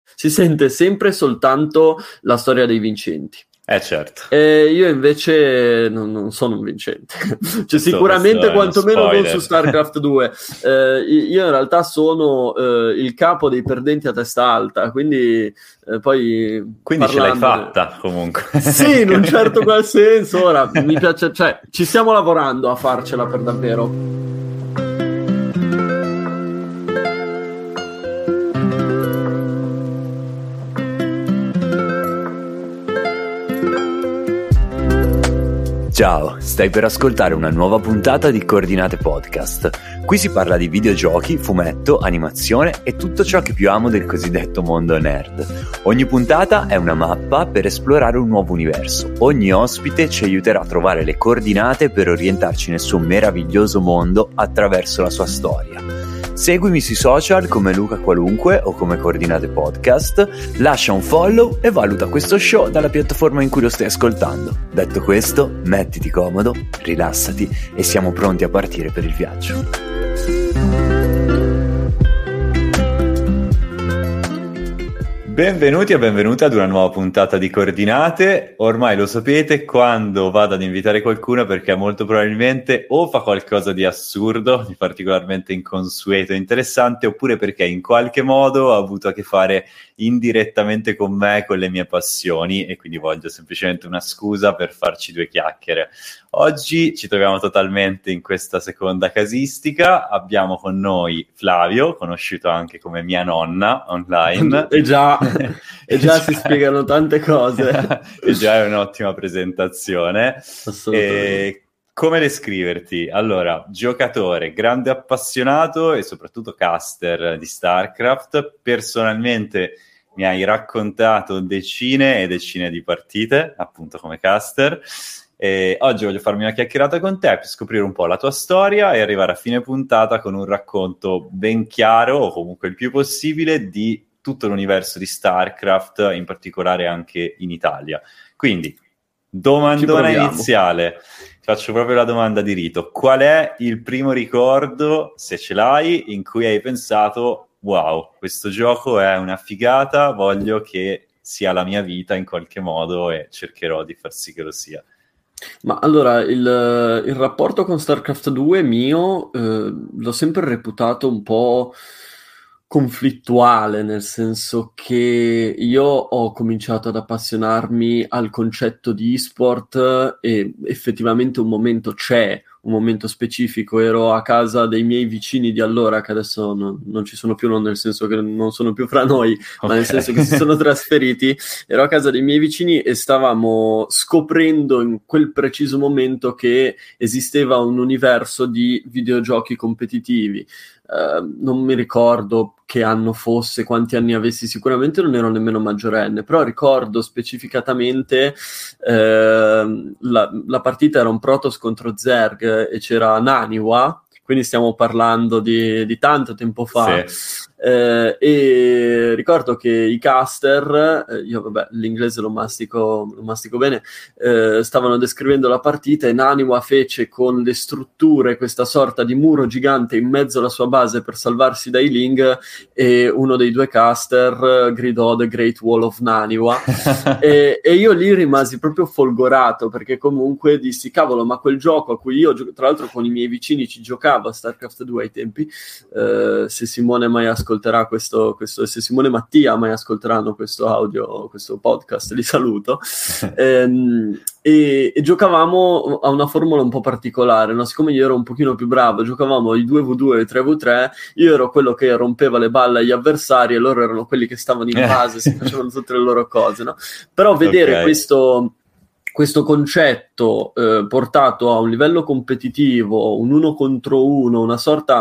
si sente sempre soltanto la storia dei vincenti. Certo. Io invece non sono un vincente. Cioè, sicuramente quantomeno non su StarCraft 2. Io in realtà sono il capo dei perdenti a testa alta, quindi poi ce l'hai fatta comunque. Sì, in un certo qual senso. Ora mi piace, cioè ci stiamo lavorando a farcela per davvero. Ciao, stai per ascoltare una nuova puntata di Coordinate Podcast. Qui si parla di videogiochi, fumetto, animazione e tutto ciò che più amo del cosiddetto mondo nerd. Ogni puntata è una mappa per esplorare un nuovo universo. Ogni ospite ci aiuterà a trovare le coordinate per orientarci nel suo meraviglioso mondo attraverso la sua storia. Seguimi sui social come Luca Qualunque o come Coordinate Podcast, lascia un follow e valuta questo show dalla piattaforma in cui lo stai ascoltando. Detto questo, mettiti comodo, rilassati e siamo pronti a partire per il viaggio. Benvenuti e benvenute ad una nuova puntata di Coordinate. Ormai lo sapete, quando vado ad invitare qualcuno perché molto probabilmente o fa qualcosa di assurdo, di particolarmente inconsueto e interessante, oppure perché in qualche modo ha avuto a che fare indirettamente con me, con le mie passioni, e quindi voglio semplicemente una scusa per farci due chiacchiere. Oggi ci troviamo totalmente in questa seconda casistica. Abbiamo con noi Flavio, conosciuto anche come mia nonna online. E già si spiegano tante cose. E già è un'ottima presentazione. Assolutamente. Come descriverti? Allora, giocatore, grande appassionato e soprattutto caster di StarCraft. Personalmente mi hai raccontato decine e decine di partite, appunto come caster. Oggi voglio farmi una chiacchierata con te per scoprire un po' la tua storia e arrivare a fine puntata con un racconto ben chiaro, o comunque il più possibile, di tutto l'universo di StarCraft, in particolare anche in Italia. Quindi, domandona iniziale, ti faccio proprio la domanda di rito. Qual è il primo ricordo, se ce l'hai, in cui hai pensato wow, questo gioco è una figata, voglio che sia la mia vita in qualche modo e cercherò di far sì che lo sia? Ma allora, il rapporto con StarCraft 2 mio l'ho sempre reputato un po' conflittuale, nel senso che io ho cominciato ad appassionarmi al concetto di e-sport e effettivamente un momento specifico, ero a casa dei miei vicini di allora, che adesso non ci sono più, non nel senso che non sono più fra noi, ma nel senso che si sono trasferiti. Ero a casa dei miei vicini e stavamo scoprendo in quel preciso momento che esisteva un universo di videogiochi competitivi. Non mi ricordo che anno fosse, quanti anni avessi, sicuramente non ero nemmeno maggiorenne, però ricordo specificatamente la partita era un Protoss contro Zerg e c'era Naniwa, quindi stiamo parlando di tanto tempo fa. Sì. E ricordo che i caster, io vabbè l'inglese lo mastico bene, stavano descrivendo la partita e Naniwa fece con le strutture questa sorta di muro gigante in mezzo alla sua base per salvarsi dai Ling, e uno dei due caster gridò The Great Wall of Naniwa e io lì rimasi proprio folgorato, perché comunque dissi cavolo, ma quel gioco a cui io tra l'altro con i miei vicini ci giocavo a StarCraft 2 ai tempi, se Simone mai ascolterà questo, se Simone e Mattia mai ascolteranno questo audio, questo podcast, li saluto. E giocavamo a una formula un po' particolare, no? Siccome io ero un pochino più bravo, giocavamo i 2v2 e i 3v3, io ero quello che rompeva le balle agli avversari e loro erano quelli che stavano in base, si facevano tutte le loro cose, no? Però vedere questo concetto portato a un livello competitivo, un uno contro uno, una sorta...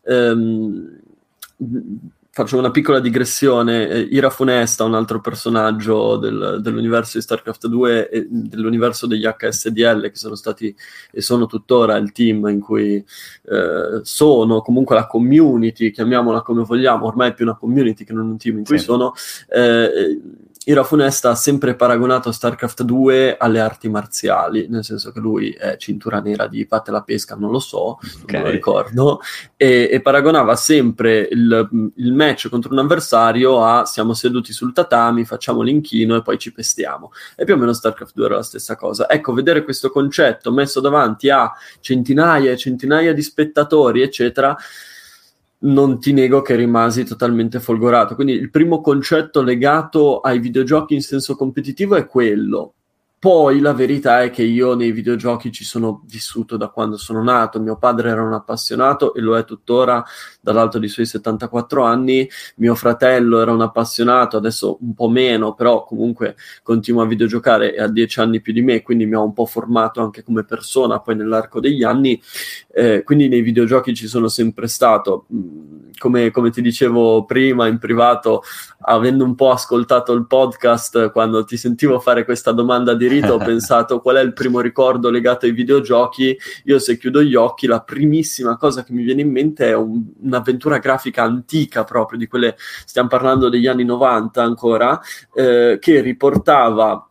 faccio una piccola digressione. Ira Funesta, un altro personaggio dell'universo di StarCraft 2 e dell'universo degli HSDL, che sono stati e sono tuttora il team in cui sono, comunque la community, chiamiamola come vogliamo, ormai è più una community che non un team in cui sono, Ira Funesta ha sempre paragonato StarCraft 2 alle arti marziali, nel senso che lui è cintura nera di patte alla pesca, non lo so, non lo ricordo, e paragonava sempre il match contro un avversario a siamo seduti sul tatami, facciamo l'inchino e poi ci pestiamo. E più o meno StarCraft 2 era la stessa cosa. Ecco, vedere questo concetto messo davanti a centinaia e centinaia di spettatori, eccetera, non ti nego che rimasi totalmente folgorato. Quindi il primo concetto legato ai videogiochi in senso competitivo è quello. Poi la verità è che io nei videogiochi ci sono vissuto da quando sono nato. Mio padre era un appassionato e lo è tuttora dall'alto dei suoi 74 anni. Mio fratello era un appassionato, adesso un po' meno, però comunque continua a videgiocare e ha 10 anni più di me, quindi mi ha un po' formato anche come persona poi nell'arco degli anni. Quindi nei videogiochi ci sono sempre stato. Come ti dicevo prima in privato, avendo un po' ascoltato il podcast, quando ti sentivo fare questa domanda di rito, ho pensato qual è il primo ricordo legato ai videogiochi. Io, se chiudo gli occhi, la primissima cosa che mi viene in mente è un'avventura grafica antica, proprio di quelle, stiamo parlando degli anni 90 ancora, che riportava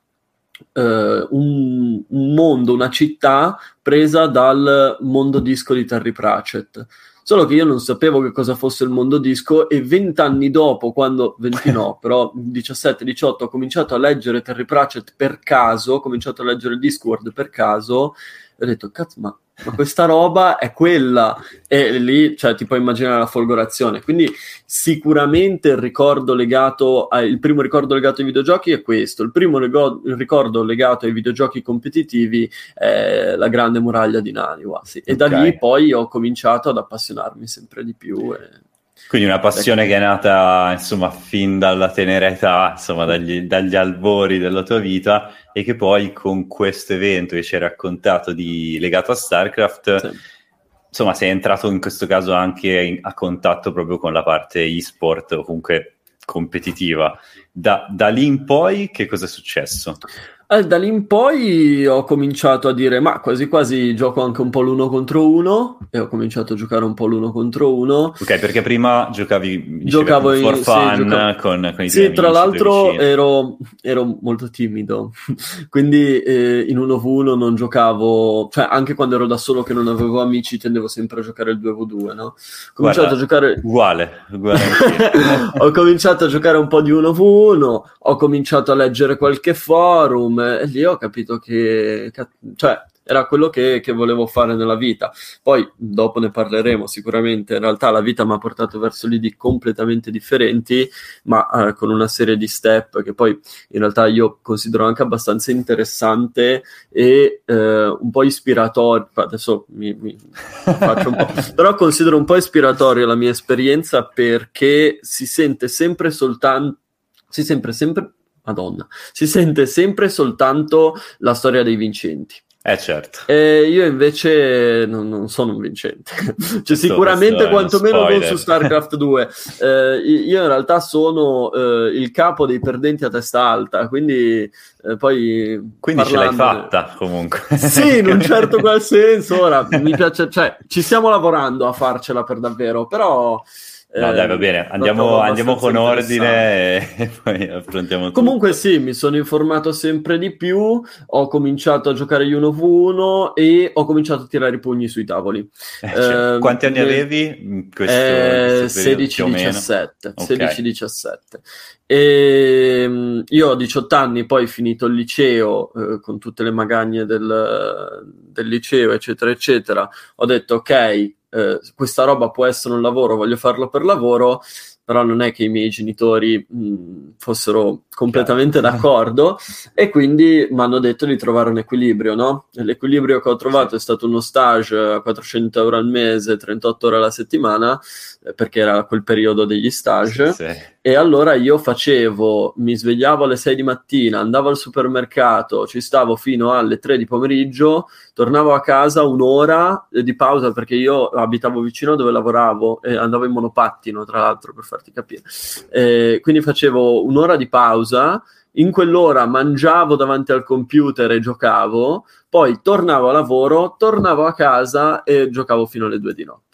un mondo, una città presa dal mondo disco di Terry Pratchett. Solo che io non sapevo che cosa fosse il mondo disco, e 20 anni dopo, quando 20 no, però 17-18, ho cominciato a leggere Terry Pratchett per caso, ho cominciato a leggere Discworld per caso, e ho detto, cazzo, ma questa roba è quella, e lì, cioè, ti puoi immaginare la folgorazione. Quindi sicuramente il primo ricordo legato ai videogiochi è questo. Il primo ricordo legato ai videogiochi competitivi è la Grande Muraglia di Naniwa, sì. E da lì poi ho cominciato ad appassionarmi sempre di più. Quindi una passione che è nata, insomma, fin dalla tenera età, insomma, dagli albori della tua vita, e che poi con questo evento che ci hai raccontato legato a StarCraft, sì, insomma, sei entrato in questo caso anche a contatto proprio con la parte e-sport, o comunque competitiva. Da lì in poi che cosa è successo? Da lì in poi ho cominciato a dire, ma quasi quasi gioco anche un po' l'uno contro uno, e ho cominciato a giocare un po' l'uno contro uno. Ok, perché prima giocavo for fun con i tuoi amici. Sì, tra l'altro ero molto timido, quindi in 1v1 non giocavo, cioè anche quando ero da solo che non avevo amici tendevo sempre a giocare il 2v2, no? Ho cominciato a giocare... Uguale. Ho cominciato a giocare un po' di 1v1, ho cominciato a leggere qualche forum, e lì ho capito che cioè era quello che volevo fare nella vita. Poi dopo ne parleremo sicuramente. In realtà la vita mi ha portato verso lidi completamente differenti, ma con una serie di step che poi in realtà io considero anche abbastanza interessante e un po' ispiratorio. Adesso mi faccio un po', però considero un po' ispiratorio la mia esperienza, perché si sente sempre soltanto la storia dei vincenti. Certo. Io invece non sono un vincente. Cioè, sicuramente quantomeno non su StarCraft 2. Io in realtà sono il capo dei perdenti a testa alta, quindi poi ce l'hai fatta comunque. Sì, in un certo qual senso. Ora mi piace, cioè ci stiamo lavorando a farcela per davvero, però no, dai, va bene, andiamo con ordine e poi affrontiamo tutto. Comunque sì, mi sono informato sempre di più, ho cominciato a giocare gli 1v1 e ho cominciato a tirare i pugni sui tavoli. Quanti anni avevi in questo 16-17. Okay. 16-17. E io ho 18 anni, poi finito il liceo, con tutte le magagne del liceo, eccetera, eccetera, ho detto ok, questa roba può essere un lavoro, voglio farlo per lavoro, però non è che i miei genitori fossero completamente d'accordo, e quindi mi hanno detto di trovare un equilibrio, no? E l'equilibrio che ho trovato è stato uno stage a 400 euro al mese, 38 ore alla settimana, perché era quel periodo degli stage, sì. E allora io mi svegliavo alle 6 di mattina, andavo al supermercato, ci stavo fino alle 3 di pomeriggio, tornavo a casa, un'ora di pausa, perché io abitavo vicino a dove lavoravo e andavo in monopattino, tra l'altro, per farti capire. Quindi facevo un'ora di pausa, in quell'ora mangiavo davanti al computer e giocavo, poi tornavo a lavoro, tornavo a casa e giocavo fino alle 2 di notte.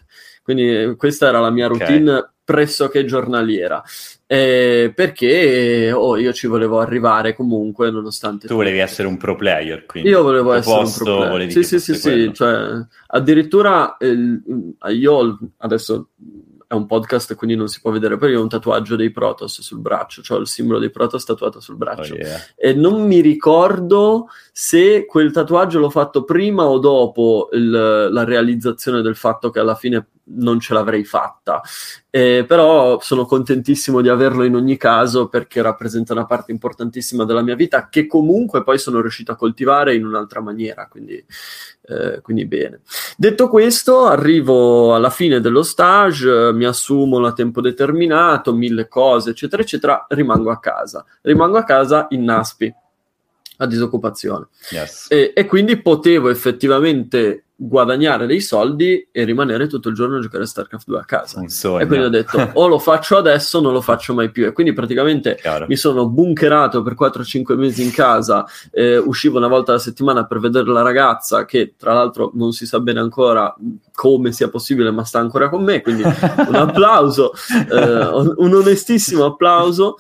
quindi questa era la mia routine pressoché giornaliera, perché io ci volevo arrivare comunque, nonostante tu volevi essere un pro player, quindi io volevo essere un pro player. Sì, cioè addirittura io adesso è un podcast, quindi non si può vedere, però io ho un tatuaggio dei Protoss sul braccio, cioè il simbolo dei Protoss tatuato sul braccio. E non mi ricordo se quel tatuaggio l'ho fatto prima o dopo la realizzazione del fatto che alla fine non ce l'avrei fatta. Però sono contentissimo di averlo in ogni caso, perché rappresenta una parte importantissima della mia vita, che comunque poi sono riuscito a coltivare in un'altra maniera, quindi bene. Detto questo, arrivo alla fine dello stage, mi assumo a tempo determinato, 1000 cose, eccetera, eccetera, rimango a casa in NASPI, a disoccupazione. Yes. E quindi potevo effettivamente guadagnare dei soldi e rimanere tutto il giorno a giocare a StarCraft 2 a casa. Un sogno. E quindi ho detto o lo faccio adesso o non lo faccio mai più, e quindi praticamente mi sono bunkerato per 4-5 mesi in casa, uscivo una volta alla settimana per vedere la ragazza, che tra l'altro non si sa bene ancora come sia possibile, ma sta ancora con me, quindi un applauso, un onestissimo applauso.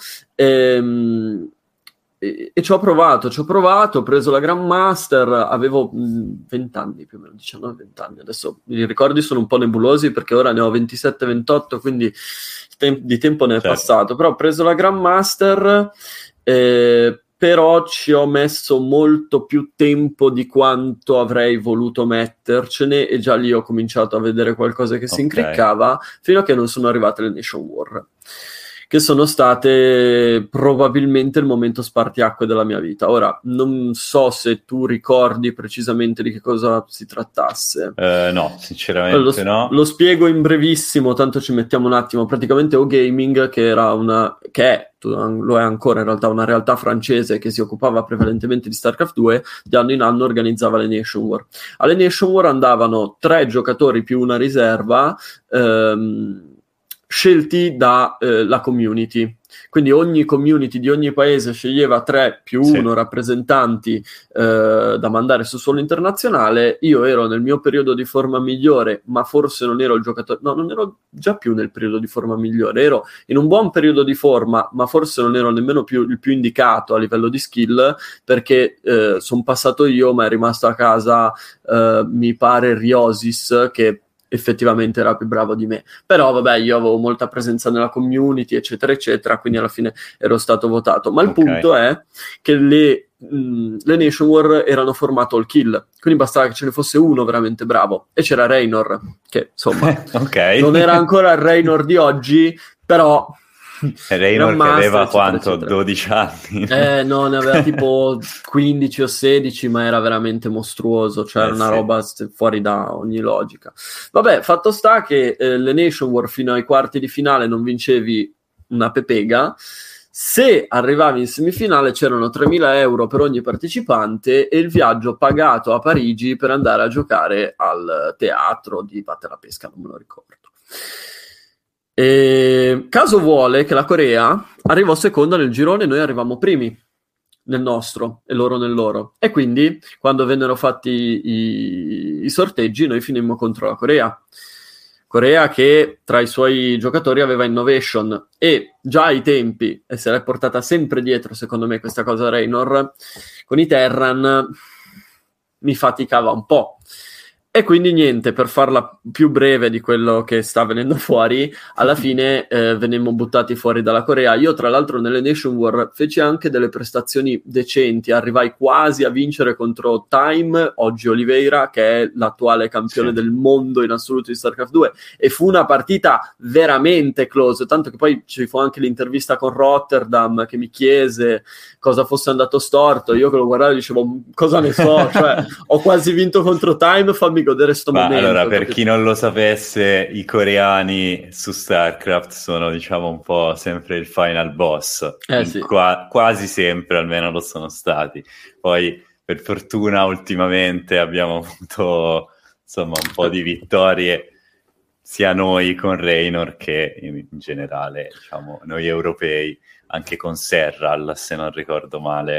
E ci ho provato, ho preso la Grandmaster, avevo 20 anni più o meno, 19-20 anni, adesso i ricordi sono un po' nebulosi perché ora ne ho 27-28, quindi di tempo ne è passato, però ho preso la Grandmaster, però ci ho messo molto più tempo di quanto avrei voluto mettercene, e già lì ho cominciato a vedere qualcosa che si incriccava, fino a che non sono arrivate le Nation War, che sono state probabilmente il momento spartiacque della mia vita. Ora, non so se tu ricordi precisamente di che cosa si trattasse. No, sinceramente no. Lo spiego in brevissimo, tanto ci mettiamo un attimo. Praticamente O-Gaming, lo è ancora in realtà, una realtà francese che si occupava prevalentemente di StarCraft 2, di anno in anno organizzava le Nation War. Alle Nation War andavano 3 giocatori più una riserva, scelti dalla community. Quindi ogni community di ogni paese sceglieva 3 più 1 rappresentanti da mandare sul suolo internazionale. Io ero nel mio periodo di forma migliore, ma forse non ero il giocatore, no, non ero già più nel periodo di forma migliore, ero in un buon periodo di forma, ma forse non ero nemmeno il più indicato a livello di skill, perché sono passato io, ma è rimasto a casa mi pare Riosis, che effettivamente era più bravo di me. Però vabbè, io avevo molta presenza nella community, eccetera eccetera, quindi alla fine ero stato votato. Ma il punto è che le Nation War erano formato all kill, quindi bastava che ce ne fosse uno veramente bravo, e c'era Raynor, che insomma non era ancora il Raynor di oggi, però Raynor che aveva quanto? 12 anni? No, ne aveva tipo 15 o 16, ma era veramente mostruoso, cioè era una roba fuori da ogni logica. Vabbè, fatto sta che le Nation War fino ai quarti di finale non vincevi una pepega. Se arrivavi in semifinale c'erano 3.000 euro per ogni partecipante e il viaggio pagato a Parigi per andare a giocare al teatro di Batte la Pesca, non me lo ricordo. E caso vuole che la Corea arrivò seconda nel girone e noi arrivavamo primi nel nostro e loro nel loro, e quindi quando vennero fatti i sorteggi noi finimmo contro la Corea che tra i suoi giocatori aveva Innovation, e già ai tempi, e se l'è portata sempre dietro secondo me questa cosa Raynor, con i Terran mi faticava un po'. E quindi niente, per farla più breve di quello che sta venendo fuori, alla fine venemmo buttati fuori dalla Corea. Io tra l'altro nelle Nation War feci anche delle prestazioni decenti, arrivai quasi a vincere contro Time, oggi Oliveira, che è l'attuale campione del mondo in assoluto di StarCraft 2, e fu una partita veramente close, tanto che poi ci fu anche l'intervista con Rotterdam che mi chiese cosa fosse andato storto. Io che lo guardavo e dicevo cosa ne so, cioè ho quasi vinto contro Time, fammi godere sto momento. Allora, per chi non lo sapesse, i coreani su StarCraft sono, diciamo, un po' sempre il final boss. Quasi sempre, almeno lo sono stati. Poi, per fortuna, ultimamente abbiamo avuto, insomma, un po' di vittorie, sia noi con Raynor che in generale, diciamo, noi europei, anche con Serral, se non ricordo male.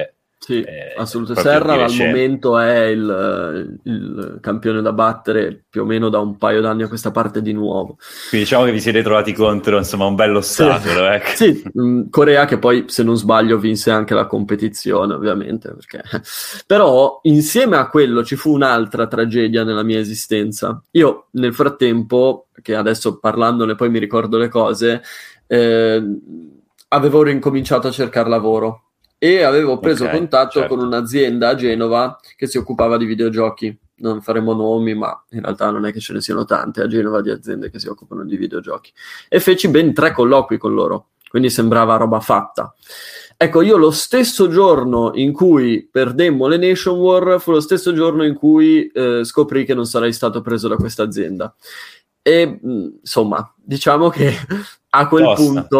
Sì, assolutamente. Serra al momento è il campione da battere più o meno da un paio d'anni a questa parte di nuovo. Quindi diciamo che vi siete trovati contro, insomma, un bello ostacolo. Sì, Corea che poi, se non sbaglio, vinse anche la competizione, ovviamente. Però insieme a quello ci fu un'altra tragedia nella mia esistenza. Io nel frattempo, che adesso parlandone poi mi ricordo le cose, avevo rincominciato a cercare lavoro. E avevo preso contatto con un'azienda a Genova che si occupava di videogiochi. Non faremo nomi, ma in realtà non è che ce ne siano tante a Genova di aziende che si occupano di videogiochi. E feci ben 3 colloqui con loro, quindi sembrava roba fatta. Ecco, io lo stesso giorno in cui perdemmo le Nation War fu lo stesso giorno in cui scoprì che non sarei stato preso da questa azienda. E insomma, diciamo che a quel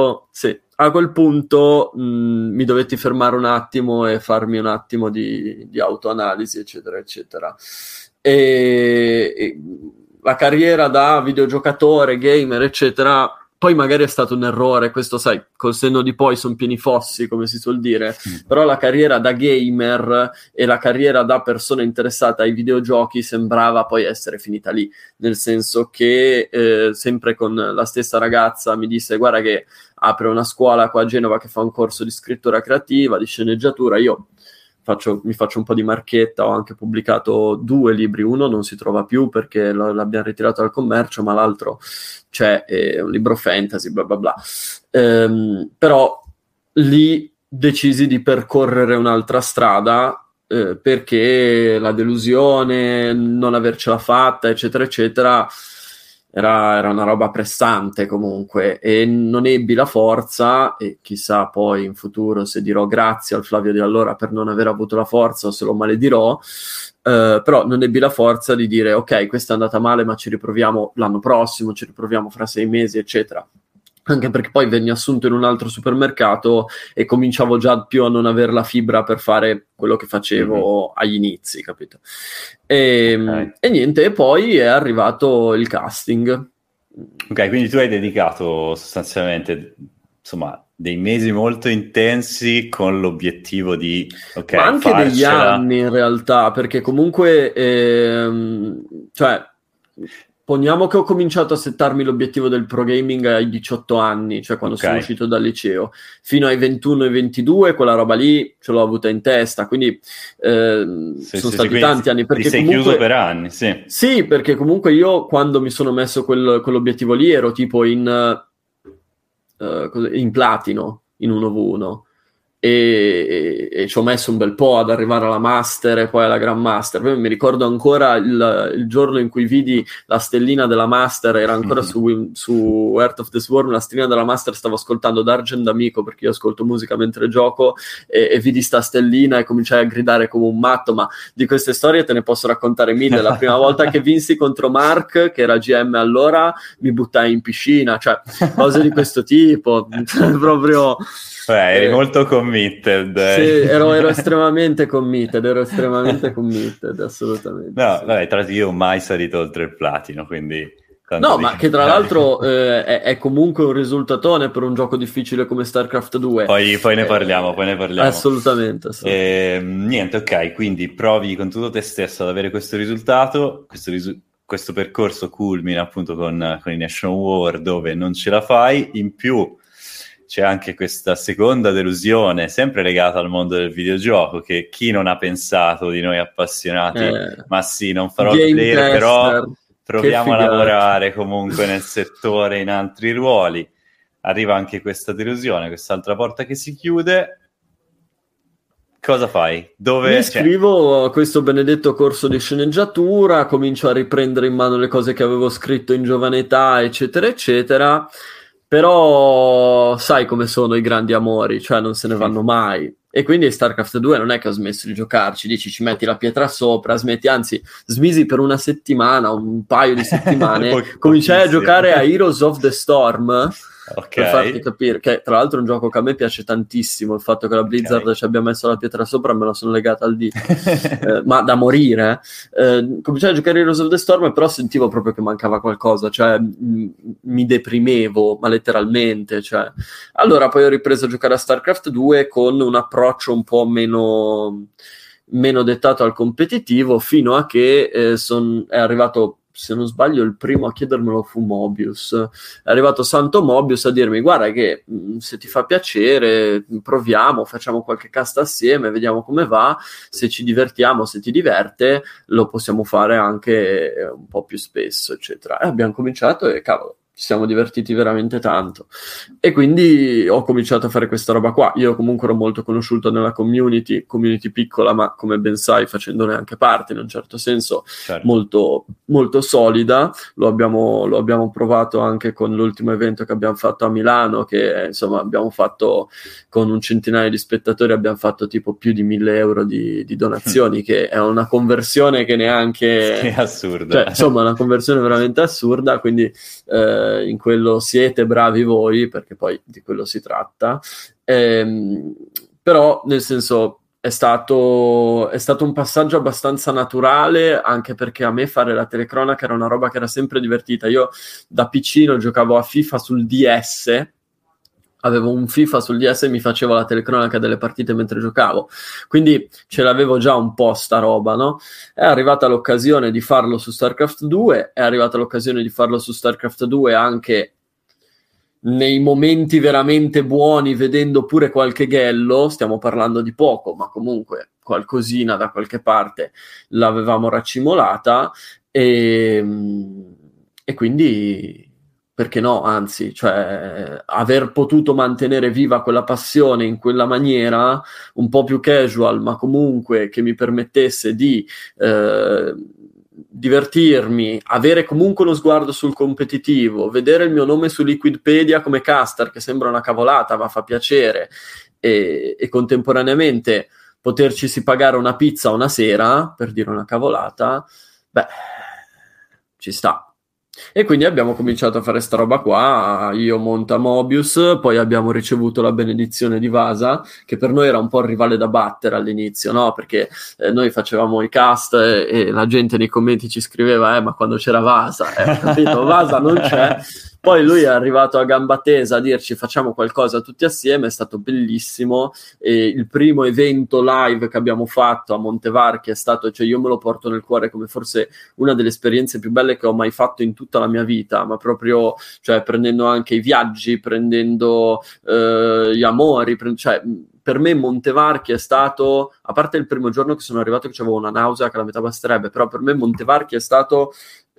punto mi dovetti fermare un attimo e farmi un attimo di autoanalisi, eccetera, eccetera. E la carriera da videogiocatore, gamer, eccetera, poi magari è stato un errore, questo sai, col senno di poi sono pieni fossi, come si suol dire, però la carriera da gamer e la carriera da persona interessata ai videogiochi sembrava poi essere finita lì, nel senso che sempre con la stessa ragazza mi disse: guarda che apre una scuola qua a Genova che fa un corso di scrittura creativa, di sceneggiatura. Io mi faccio un po' di marchetta, ho anche pubblicato 2 libri, uno non si trova più perché l'abbiamo ritirato dal commercio, ma l'altro c'è, è un libro fantasy, bla bla bla. Però lì decisi di percorrere un'altra strada, perché la delusione, non avercela fatta, eccetera, eccetera, era una roba pressante comunque, e non ebbi la forza, e chissà poi in futuro se dirò grazie al Flavio di allora per non aver avuto la forza o se lo maledirò, però non ebbi la forza di dire ok, questa è andata male ma ci riproviamo l'anno prossimo, ci riproviamo fra 6 mesi, eccetera. Anche perché poi venni assunto in un altro supermercato e cominciavo già più a non avere la fibra per fare quello che facevo agli inizi, capito? E niente, e poi è arrivato il casting. Ok, quindi tu hai dedicato sostanzialmente, insomma, dei mesi molto intensi con l'obiettivo di ma anche farcela. Degli anni in realtà, perché comunque cioè poniamo che ho cominciato a settarmi l'obiettivo del pro gaming ai 18 anni, cioè quando sono uscito dal liceo, fino ai 21 e 22 quella roba lì ce l'ho avuta in testa, quindi sono stati tanti anni. Perché ti sei chiuso per anni, Sì, perché comunque io quando mi sono messo quell'obiettivo lì ero tipo in platino, in 1v1, e ci ho messo un bel po' ad arrivare alla Master e poi alla Grandmaster. Poi mi ricordo ancora il giorno in cui vidi la stellina della Master, era ancora su Heart of the Swarm, la stellina della Master, stavo ascoltando D'Argent Amico perché io ascolto musica mentre gioco, e vidi sta stellina e cominciai a gridare come un matto. Ma di queste storie te ne posso raccontare 1000. La prima volta che vinsi contro Mark, che era GM allora, mi buttai in piscina, cioè cose di questo tipo. Proprio eri molto committed. Sì, ero estremamente committed, assolutamente. No, vabbè, tra l'altro io mai salito oltre il platino, quindi... No, ma che tra l'altro è comunque un risultatone per un gioco difficile come StarCraft 2. Poi ne parliamo. Assolutamente. Niente, ok, quindi provi con tutto te stesso ad avere questo risultato, questo percorso culmina appunto con i Nation War, dove non ce la fai, in più c'è anche questa seconda delusione, sempre legata al mondo del videogioco, che chi non ha pensato di noi appassionati, ma sì, non farò il player, però proviamo a lavorare comunque nel settore in altri ruoli. Arriva anche questa delusione, quest'altra porta che si chiude. Cosa fai? Mi iscrivo a questo benedetto corso di sceneggiatura, comincio a riprendere in mano le cose che avevo scritto in giovane età, eccetera, eccetera. Però sai come sono i grandi amori, cioè non se ne vanno mai. E quindi StarCraft 2 non è che ho smesso di giocarci, dici ci metti la pietra sopra, smetti, anzi smisi per un paio di settimane, cominciai a giocare a Heroes of the Storm, per farti capire, che tra l'altro è un gioco che a me piace tantissimo, il fatto che la Blizzard ci abbia messo la pietra sopra me la sono legata al dito, ma da morire. Cominciai a giocare Heroes of the Storm, però sentivo proprio che mancava qualcosa, cioè mi deprimevo, ma letteralmente, cioè. Allora poi ho ripreso a giocare a StarCraft 2 con un approccio un po' meno dettato al competitivo, fino a che è arrivato, se non sbaglio, il primo a chiedermelo fu Mobius. È arrivato Santo Mobius a dirmi: guarda che se ti fa piacere proviamo, facciamo qualche cast assieme, vediamo come va, se ci divertiamo, se ti diverte lo possiamo fare anche un po' più spesso, eccetera. E abbiamo cominciato e cavolo, ci siamo divertiti veramente tanto, e quindi ho cominciato a fare questa roba qua. Io comunque ero molto conosciuto nella community piccola, ma come ben sai facendone anche parte in un certo senso, certo, molto, molto solida. Lo abbiamo provato anche con l'ultimo evento che abbiamo fatto a Milano, che insomma abbiamo fatto con un centinaio di spettatori, abbiamo fatto tipo più di 1.000 euro di donazioni, che è una conversione che neanche è assurda, cioè, insomma una conversione veramente assurda, quindi in quello siete bravi voi, perché poi di quello si tratta. Però nel senso è stato un passaggio abbastanza naturale, anche perché a me fare la telecronaca era una roba che era sempre divertita. Io da piccino giocavo a FIFA sul DS, avevo un FIFA sul DS e mi facevo la telecronaca delle partite mentre giocavo, quindi ce l'avevo già un po' sta roba, no? È arrivata l'occasione di farlo su StarCraft 2, è arrivata l'occasione di farlo su StarCraft 2 anche nei momenti veramente buoni, vedendo pure qualche ghello, stiamo parlando di poco, ma comunque qualcosina da qualche parte l'avevamo raccimolata, e quindi perché no, anzi, cioè aver potuto mantenere viva quella passione in quella maniera un po' più casual, ma comunque che mi permettesse di divertirmi, avere comunque uno sguardo sul competitivo, vedere il mio nome su Liquidpedia come caster, che sembra una cavolata ma fa piacere, e contemporaneamente potercisi pagare una pizza una sera, per dire una cavolata, beh, ci sta. E quindi abbiamo cominciato a fare sta roba qua, io monta Mobius, poi abbiamo ricevuto la benedizione di Vasa, che per noi era un po' il rivale da battere all'inizio, no? Perché noi facevamo i cast e la gente nei commenti ci scriveva ma quando c'era Vasa, capito? Vasa non c'è. Poi lui è arrivato a gamba tesa a dirci facciamo qualcosa tutti assieme, è stato bellissimo. E il primo evento live che abbiamo fatto a Montevarchi è stato, cioè io me lo porto nel cuore come forse una delle esperienze più belle che ho mai fatto in tutta la mia vita, ma proprio, cioè, prendendo anche i viaggi, prendendo gli amori, cioè per me Montevarchi è stato, a parte il primo giorno che sono arrivato che avevo una nausea che la metà basterebbe, però per me Montevarchi è stato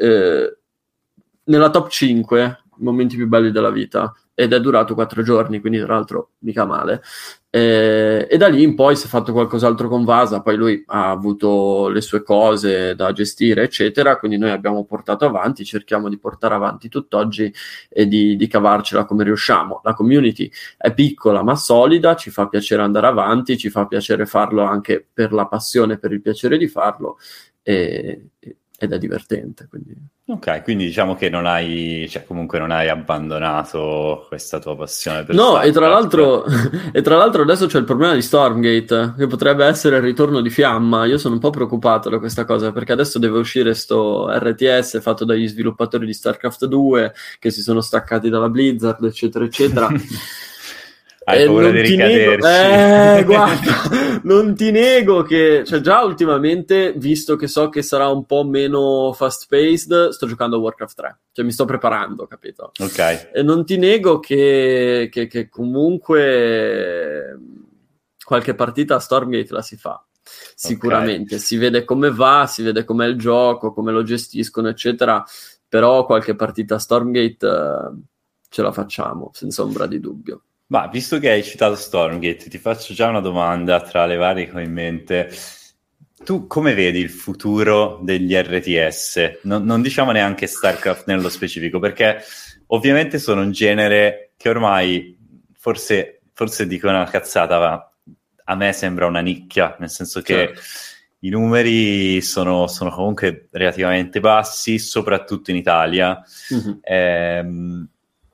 nella top 5 momenti più belli della vita, ed è durato 4 giorni, quindi tra l'altro mica male, e da lì in poi si è fatto qualcos'altro con Vasa, poi lui ha avuto le sue cose da gestire eccetera, quindi noi abbiamo portato avanti, cerchiamo di portare avanti tutt'oggi e di cavarcela come riusciamo. La community è piccola ma solida, ci fa piacere andare avanti, ci fa piacere farlo anche per la passione, per il piacere di farlo, ed è divertente, quindi. Ok, quindi diciamo che non hai abbandonato questa tua passione per no, StarCraft. e tra l'altro adesso c'è il problema di Stormgate, che potrebbe essere il ritorno di Fiamma. Io sono un po' preoccupato da questa cosa, perché adesso deve uscire sto RTS fatto dagli sviluppatori di StarCraft 2 che si sono staccati dalla Blizzard, eccetera eccetera. Hai paura di ricaderci. Guarda, non ti nego che, cioè, già ultimamente, visto che so che sarà un po' meno fast paced, sto giocando a Warcraft 3, cioè mi sto preparando, capito? Ok. E non ti nego che comunque qualche partita a Stormgate la si fa sicuramente, okay. Si vede come va, si vede com'è il gioco, come lo gestiscono eccetera, però qualche partita a Stormgate ce la facciamo senza ombra di dubbio. Ma visto che hai citato Stormgate, ti faccio già una domanda tra le varie che ho in mente. Tu come vedi il futuro degli RTS? Non diciamo neanche StarCraft nello specifico, perché ovviamente sono un genere che ormai, forse dico una cazzata, ma a me sembra una nicchia, nel senso che certo. I numeri sono comunque relativamente bassi, soprattutto in Italia. Mm-hmm.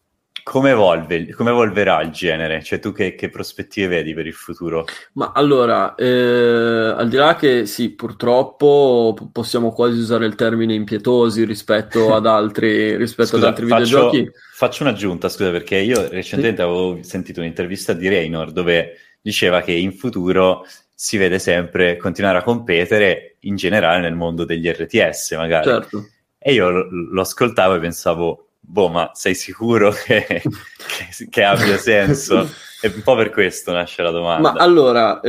come evolverà il genere? Cioè tu che prospettive vedi per il futuro? Ma allora, al di là che sì, purtroppo possiamo quasi usare il termine impietosi rispetto ad altri videogiochi. Faccio un'aggiunta, scusa, perché io recentemente avevo sentito un'intervista di Raynor dove diceva che in futuro si vede sempre continuare a competere in generale nel mondo degli RTS, magari. Certo. E io lo ascoltavo e pensavo, ma sei sicuro che abbia senso? E un po' per questo nasce la domanda. Ma allora,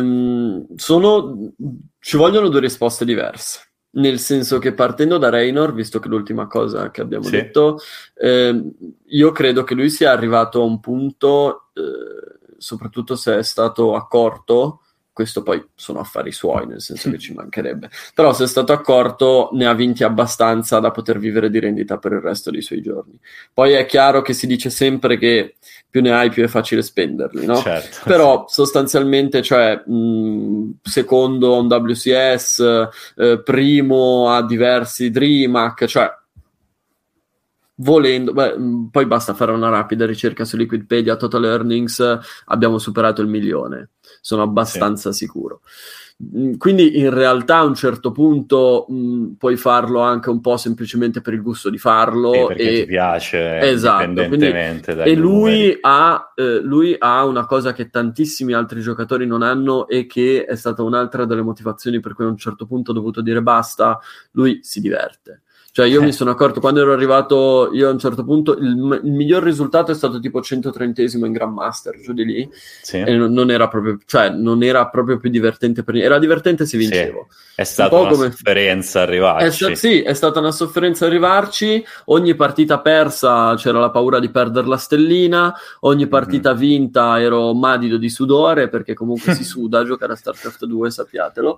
ci vogliono due risposte diverse. Nel senso che partendo da Raynor, visto che è l'ultima cosa che abbiamo detto, io credo che lui sia arrivato a un punto, soprattutto se è stato accorto, questo poi sono affari suoi, nel senso che ci mancherebbe, però se è stato accorto ne ha vinti abbastanza da poter vivere di rendita per il resto dei suoi giorni. Poi è chiaro che si dice sempre che più ne hai più è facile spenderli, no? Certo, però sostanzialmente, cioè secondo a un WCS, primo a diversi DreamHack, cioè volendo, poi basta fare una rapida ricerca su Liquipedia, Total Earnings, abbiamo superato il 1.000.000, sono abbastanza sicuro. Quindi in realtà a un certo punto puoi farlo anche un po' semplicemente per il gusto di farlo, perché ti piace, esatto, indipendentemente e lui ha una cosa che tantissimi altri giocatori non hanno, e che è stata un'altra delle motivazioni per cui a un certo punto ho dovuto dire basta. Lui si diverte. Cioè io mi sono accorto quando ero arrivato, io a un certo punto il miglior risultato è stato tipo 130esimo in Grandmaster, giù di lì, e non era proprio più divertente per niente. Era divertente se vincevo. Sì. È stata una sofferenza arrivarci. È stata una sofferenza arrivarci. Ogni partita persa c'era la paura di perdere la stellina, ogni partita vinta ero madido di sudore, perché comunque si suda a giocare a StarCraft 2, sappiatelo.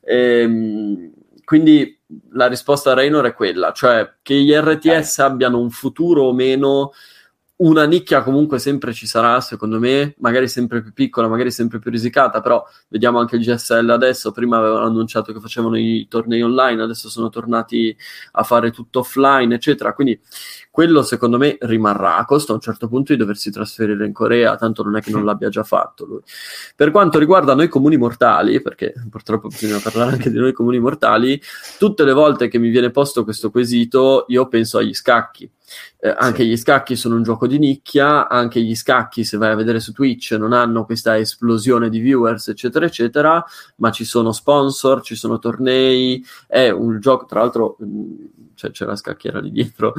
Quindi la risposta a Raynor è quella, cioè che gli RTS abbiano un futuro o meno, una nicchia comunque sempre ci sarà, secondo me, magari sempre più piccola, magari sempre più risicata, però vediamo anche il GSL adesso. Prima avevano annunciato che facevano i tornei online, adesso sono tornati a fare tutto offline, eccetera, quindi quello secondo me rimarrà, a costo a un certo punto di doversi trasferire in Corea, tanto non è che non l'abbia già fatto lui. Per quanto riguarda noi comuni mortali, perché purtroppo bisogna parlare anche di noi comuni mortali, tutte le volte che mi viene posto questo quesito io penso agli scacchi. Anche gli scacchi sono un gioco di nicchia, anche gli scacchi, se vai a vedere su Twitch, non hanno questa esplosione di viewers, eccetera eccetera, ma ci sono sponsor, ci sono tornei, è un gioco, tra l'altro c'è la scacchiera lì dietro,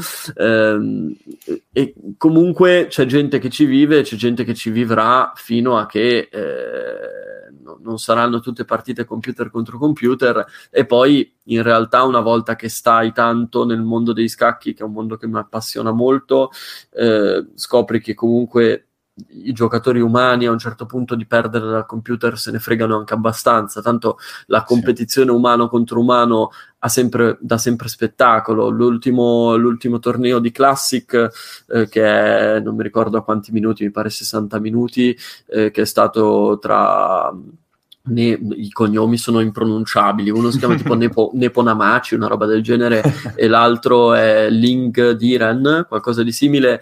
e comunque c'è gente che ci vive, c'è gente che ci vivrà fino a che non saranno tutte partite computer contro computer, e poi in realtà una volta che stai tanto nel mondo dei scacchi, che è un mondo che mi appassiona molto, scopri che comunque i giocatori umani a un certo punto di perdere dal computer se ne fregano anche abbastanza, tanto la competizione umano contro umano dà sempre spettacolo. L'ultimo torneo di Classic, che è, non mi ricordo a quanti minuti, mi pare 60 minuti, che è stato tra... i cognomi sono impronunciabili, uno si chiama tipo Neponamachi, una roba del genere, e l'altro è Ling Diren, qualcosa di simile.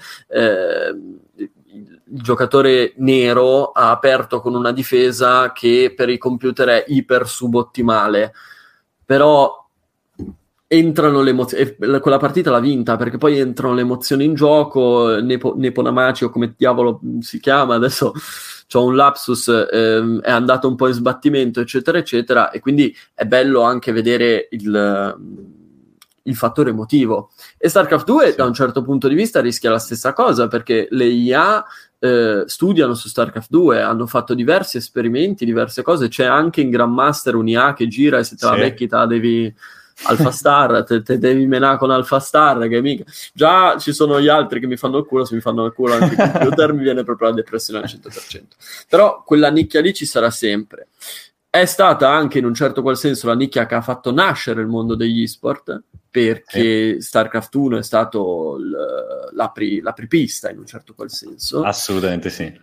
Il giocatore nero ha aperto con una difesa che per i computer è iper subottimale, però entrano le emozioni, quella partita l'ha vinta perché poi entrano le emozioni in gioco. Neponamachi, o come diavolo si chiama adesso, c'ho un lapsus, è andato un po' in sbattimento, eccetera eccetera, e quindi è bello anche vedere il fattore emotivo. E StarCraft 2 da un certo punto di vista rischia la stessa cosa, perché le IA studiano su StarCraft 2, hanno fatto diversi esperimenti, diverse cose. C'è anche in Grandmaster un'IA che gira, e se te la becchi te la devi Alpha Star, te devi menare con Alpha Star, che mica... già ci sono gli altri che mi fanno il culo, se mi fanno il culo anche il computer mi viene proprio la depressione al 100%. Però quella nicchia lì ci sarà sempre. È stata anche in un certo qual senso la nicchia che ha fatto nascere il mondo degli esport, perché StarCraft 1 è stato l'apripista in un certo qual senso. Assolutamente sì.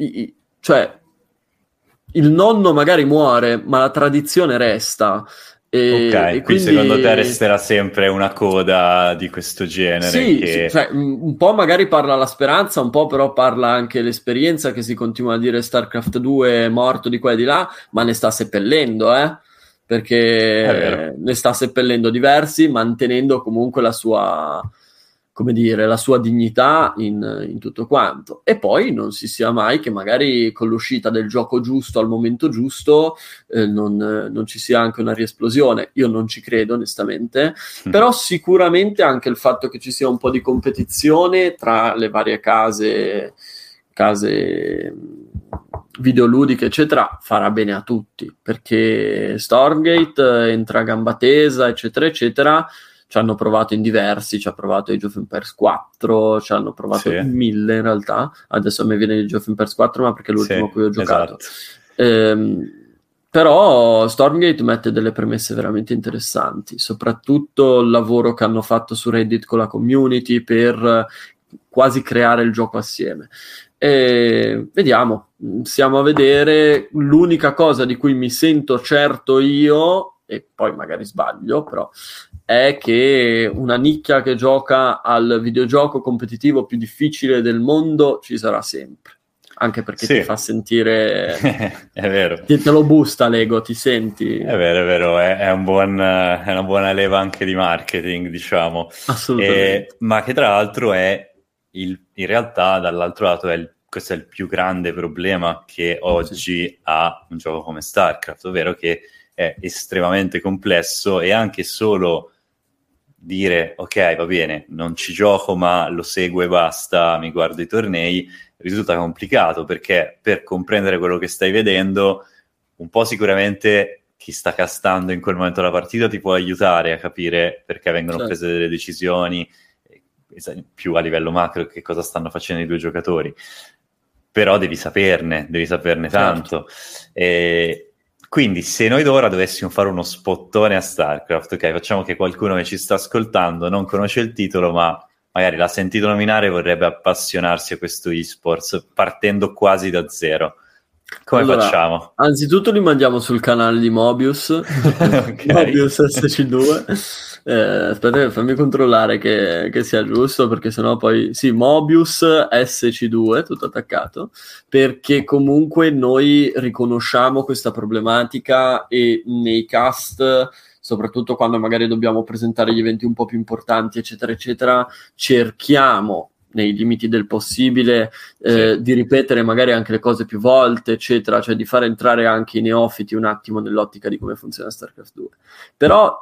Cioè il nonno magari muore, ma la tradizione resta, Ok, quindi secondo te resterà sempre una coda di questo genere? Sì, sì, cioè, un po' magari parla la speranza, un po' però parla anche l'esperienza, che si continua a dire StarCraft 2 è morto di qua e di là, ma ne sta seppellendo, perché ne sta seppellendo diversi, mantenendo comunque la sua, come dire, la sua dignità in tutto quanto. E poi non si sia mai che magari con l'uscita del gioco giusto al momento giusto non ci sia anche una riesplosione. Io non ci credo, onestamente, però sicuramente anche il fatto che ci sia un po' di competizione tra le varie case videoludiche eccetera farà bene a tutti, perché Stormgate entra a gamba tesa eccetera eccetera. Ci hanno provato in diversi, ci ha provato Age of Empires 4, ci hanno provato in 1000 in realtà, adesso a me viene Age of Empires 4 ma perché è l'ultimo a cui ho giocato, però Stormgate mette delle premesse veramente interessanti, soprattutto il lavoro che hanno fatto su Reddit con la community per quasi creare il gioco assieme. E vediamo, stiamo a vedere. L'unica cosa di cui mi sento certo io, e poi magari sbaglio, però è che una nicchia che gioca al videogioco competitivo più difficile del mondo ci sarà sempre, anche perché ti fa sentire è vero, te lo busta l'ego, ti senti, è vero, è una buona leva anche di marketing, diciamo, assolutamente. Ma che tra l'altro è in realtà dall'altro lato questo è il più grande problema che oggi ha un gioco come StarCraft, ovvero che è estremamente complesso, e anche solo dire ok, va bene, non ci gioco ma lo seguo e basta, mi guardo i tornei, risulta complicato, perché per comprendere quello che stai vedendo un po' sicuramente chi sta castando in quel momento la partita ti può aiutare a capire perché vengono prese delle decisioni più a livello macro, che cosa stanno facendo i due giocatori, però devi saperne tanto. Quindi se noi ora dovessimo fare uno spottone a StarCraft, ok, facciamo che qualcuno che ci sta ascoltando non conosce il titolo, ma magari l'ha sentito nominare e vorrebbe appassionarsi a questo esports partendo quasi da zero. Come facciamo? Anzitutto li mandiamo sul canale di Mobius, Mobius SC2. Aspetta, fammi controllare che sia giusto, perché sennò poi Mobius SC2 tutto attaccato, perché comunque noi riconosciamo questa problematica, e nei cast, soprattutto quando magari dobbiamo presentare gli eventi un po' più importanti eccetera eccetera, cerchiamo nei limiti del possibile di ripetere magari anche le cose più volte eccetera, cioè di far entrare anche i neofiti un attimo nell'ottica di come funziona StarCraft 2. Però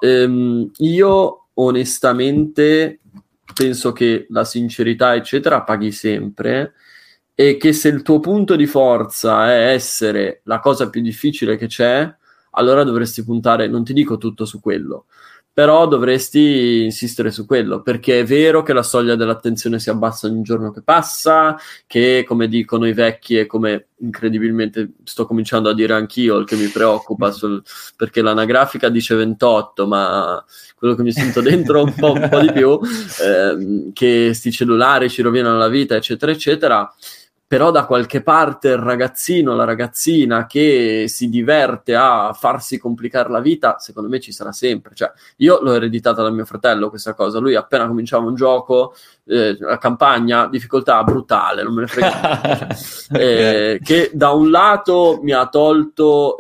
io onestamente penso che la sincerità eccetera paghi sempre, e che se il tuo punto di forza è essere la cosa più difficile che c'è, allora dovresti puntare, non ti dico tutto su quello, però dovresti insistere su quello, perché è vero che la soglia dell'attenzione si abbassa ogni giorno che passa, che come dicono i vecchi, e come incredibilmente sto cominciando a dire anch'io, il che mi preoccupa, perché l'anagrafica dice 28, ma quello che mi sento dentro un po' di più, che sti cellulari ci rovinano la vita eccetera eccetera. Però da qualche parte il ragazzino, la ragazzina che si diverte a farsi complicare la vita, secondo me ci sarà sempre. Cioè, io l'ho ereditata da mio fratello questa cosa. Lui appena cominciava un gioco, la campagna, difficoltà brutale, non me ne frega niente. Che da un lato mi ha tolto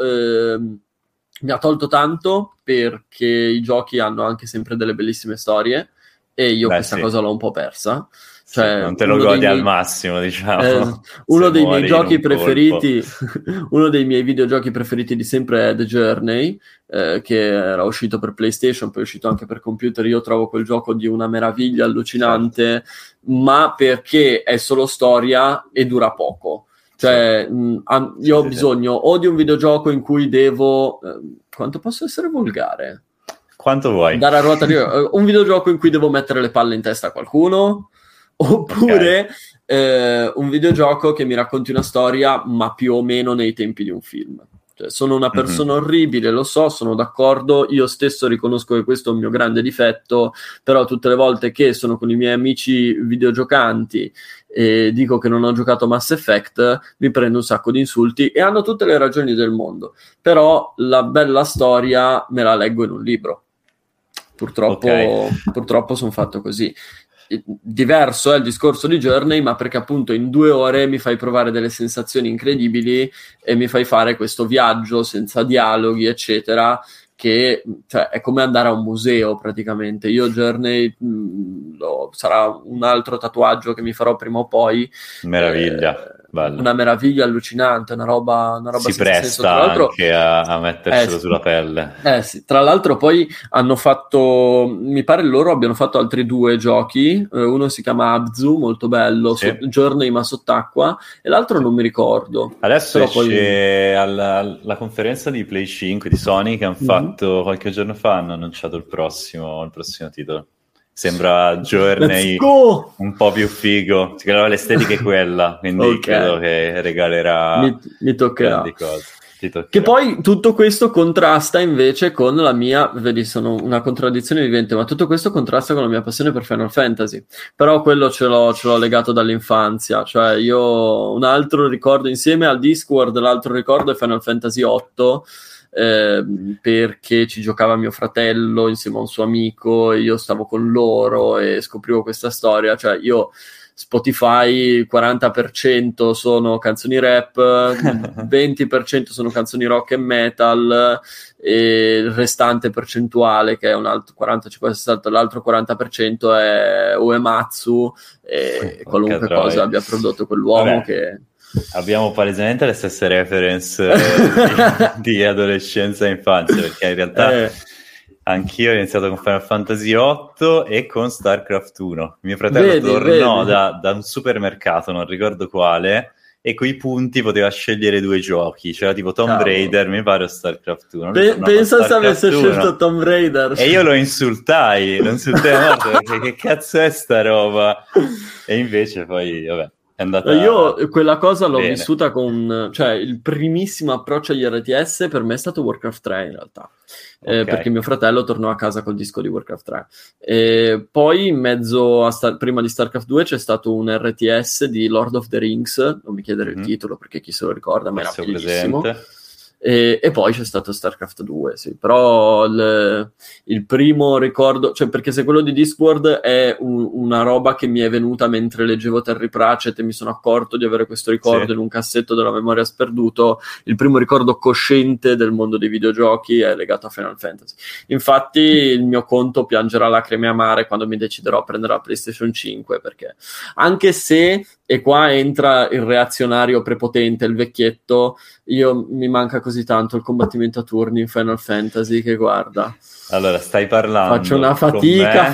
tanto, perché i giochi hanno anche sempre delle bellissime storie, e io questa cosa l'ho un po' persa. Cioè, non te lo godi al massimo, diciamo. Uno dei miei giochi preferiti, uno dei miei videogiochi preferiti di sempre è The Journey, che era uscito per PlayStation, poi è uscito anche per computer. Io trovo quel gioco di una meraviglia allucinante, ma perché è solo storia e dura poco. Cioè, io ho bisogno o di un videogioco in cui devo... quanto posso essere volgare? Quanto vuoi? Dare a ruota un videogioco in cui devo mettere le palle in testa a qualcuno, oppure un videogioco che mi racconti una storia ma più o meno nei tempi di un film. Cioè, sono una persona orribile, lo so, sono d'accordo, io stesso riconosco che questo è un mio grande difetto, però tutte le volte che sono con i miei amici videogiocanti e dico che non ho giocato Mass Effect, mi prendo un sacco di insulti e hanno tutte le ragioni del mondo, però la bella storia me la leggo in un libro. Purtroppo sono fatto così. Diverso è il discorso di Journey, ma perché appunto in 2 ore mi fai provare delle sensazioni incredibili e mi fai fare questo viaggio senza dialoghi eccetera, che cioè, è come andare a un museo praticamente. Io Journey sarà un altro tatuaggio che mi farò prima o poi. Meraviglia, una meraviglia allucinante, una roba si senza presta senso. Tra l'altro, anche a mettercelo sulla pelle. Sì. Tra l'altro poi hanno fatto, mi pare loro abbiano fatto altri 2 giochi, uno si chiama Abzu, molto bello, sì. Journey ma sott'acqua, e l'altro non mi ricordo. Adesso esce alla conferenza di Play 5 di Sony che hanno fatto qualche giorno fa, hanno annunciato il prossimo titolo. Sembra Journey un po' più figo, l'estetica è quella, quindi credo che regalerà mi toccherà. grandi cose. Che poi tutto questo contrasta invece con la mia, vedi, sono una contraddizione vivente, ma tutto questo contrasta con la mia passione per Final Fantasy. Però quello ce l'ho legato dall'infanzia, cioè io un altro ricordo insieme al Discworld, l'altro ricordo è Final Fantasy 8, perché ci giocava mio fratello insieme a un suo amico e io stavo con loro e scoprivo questa storia. Cioè io Spotify 40% sono canzoni rap, 20% sono canzoni rock e metal e il restante percentuale, che è un altro 40, 50, 60, l'altro 40% è Uematsu e qualunque cosa abbia prodotto quell'uomo. Vabbè. Che abbiamo palesemente le stesse reference di adolescenza e infanzia, perché in realtà anch'io ho iniziato con Final Fantasy 8 e con StarCraft 1. Mio fratello tornò da un supermercato, non ricordo quale, e coi punti poteva scegliere 2 giochi, c'era tipo Tomb Raider, mi pare, o StarCraft 1. Pensa se avesse scelto Tomb Raider. E io lo insultai a morte, perché che cazzo è sta roba? E invece poi, vabbè. Io quella cosa l'ho vissuta con, cioè il primissimo approccio agli RTS per me è stato Warcraft 3 in realtà, perché mio fratello tornò a casa col disco di Warcraft 3 e poi in mezzo prima di StarCraft 2 c'è stato un RTS di Lord of the Rings, non mi chiedere il titolo perché chi se lo ricorda, ma era bellissimo. E poi c'è stato StarCraft 2, sì, però il primo ricordo, cioè perché se quello di Discworld è una roba che mi è venuta mentre leggevo Terry Pratchett e mi sono accorto di avere questo ricordo in un cassetto della memoria sperduto, il primo ricordo cosciente del mondo dei videogiochi è legato a Final Fantasy. Infatti il mio conto piangerà lacrime amare quando mi deciderò a prendere la PlayStation 5, perché anche se, e qua entra il reazionario prepotente, il vecchietto, mi manca così tanto il combattimento a turni in Final Fantasy che guarda. Allora, stai parlando. Faccio una fatica,